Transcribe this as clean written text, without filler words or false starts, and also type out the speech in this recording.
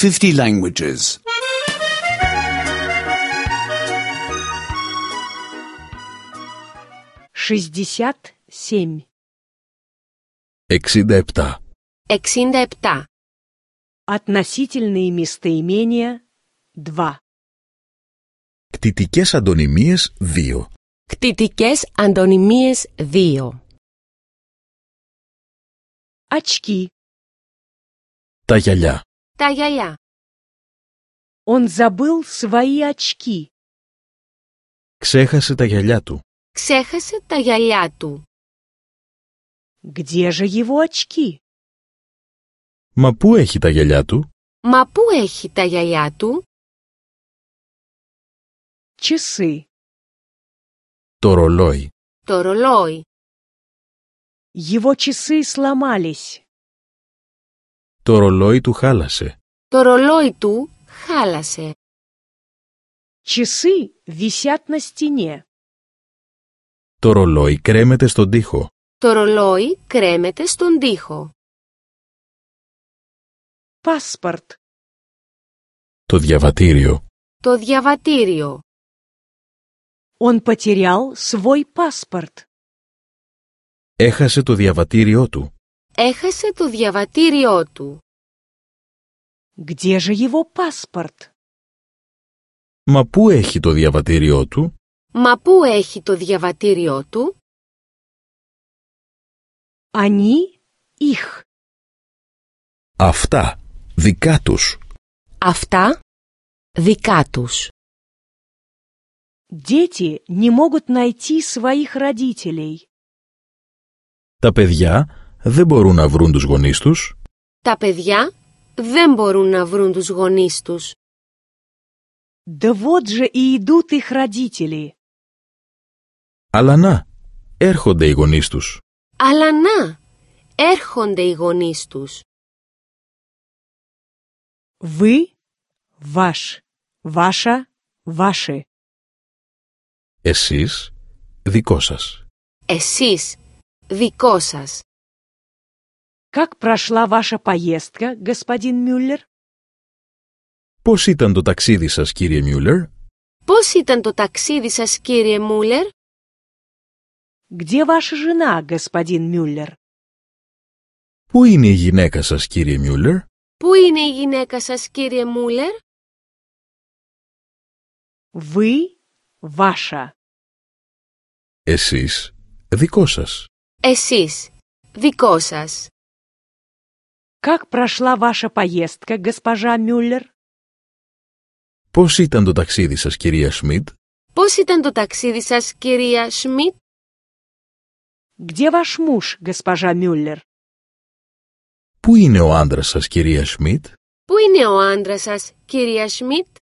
50 languages. 67. 67. 67. Относительные местоимения 2. Κτητικές αντωνυμίες 2. Κτητικές αντωνυμίες 2. Очки. Τα γυαλιά. Τα γυαλιά. Он забыл свои очки. Ξέχασε τα γυαλιά του. Ξέχασε τα γυαλιά του. Где же его очки? Μα πού έχει τα γυαλιά του? Μα πού έχει τα γυαλιά του? Часы. Το ρολόι. Το ρολόι. Его часы сломались. Το ρολόι του χάλασε. Το ρολόι του χάλασε. Часы висят на стене. Το ρολόι κρέμεται στον τοίχο. Το ρολόι κρέμεται στον τοίχο. Паспорт. Το διαβατήριο. Το διαβατήριο. Он потерял свой паспорт. Έχασε το διαβατήριό του. Έχασε το διαβατήριό του. Где же его паспорт? Μα πού έχει το διαβατήριό του? Μα πού έχει το διαβατήριό του? Они их. Αυτά. Δικά τους. Αυτά δικά τους. Дети не могут найти своих родителей. Τα παιδιά δεν μπορούν να βρουν τους γονείς τους. Τα παιδιά δεν μπορούν να βρουν τους γονείς τους. Да вот же и идут их родители. Αλλά να, έρχονται οι γονείς τους. Αλλά να, έρχονται οι γονείς τους. Вы, ваш, ваша, ваши. Εσείς, δικό σας. Εσείς, δικό σας. Как прошла ваша поездка, господин Мюллер? Πώς ήταν το ταξίδι σας, κύριε Μιούλερ? Πώς ήταν το ταξίδι σας, κύριε Μούλερ? Где ваша жена, господин Мюллер? Πού είναι η γυναίκα σας, κύριε Μιούλερ? Πού είναι η γυναίκα σας, κύριε Μούλερ? Вы, ваша. Εσείς, δικό σας. Εσείς, δικό σας. Как прошла ваша поездка, госпожа Мюллер? Πώς ήταν το ταξίδι σας, κυρία Σμιτ? Πώς ήταν το ταξίδι σας, κυρία Σμιτ? Где ваш муж, госпожа Мюллер? Πού είναι ο άντρας σας, κυρία Σμιτ? Πού είναι ο άντρας σας, κυρία Σμιτ?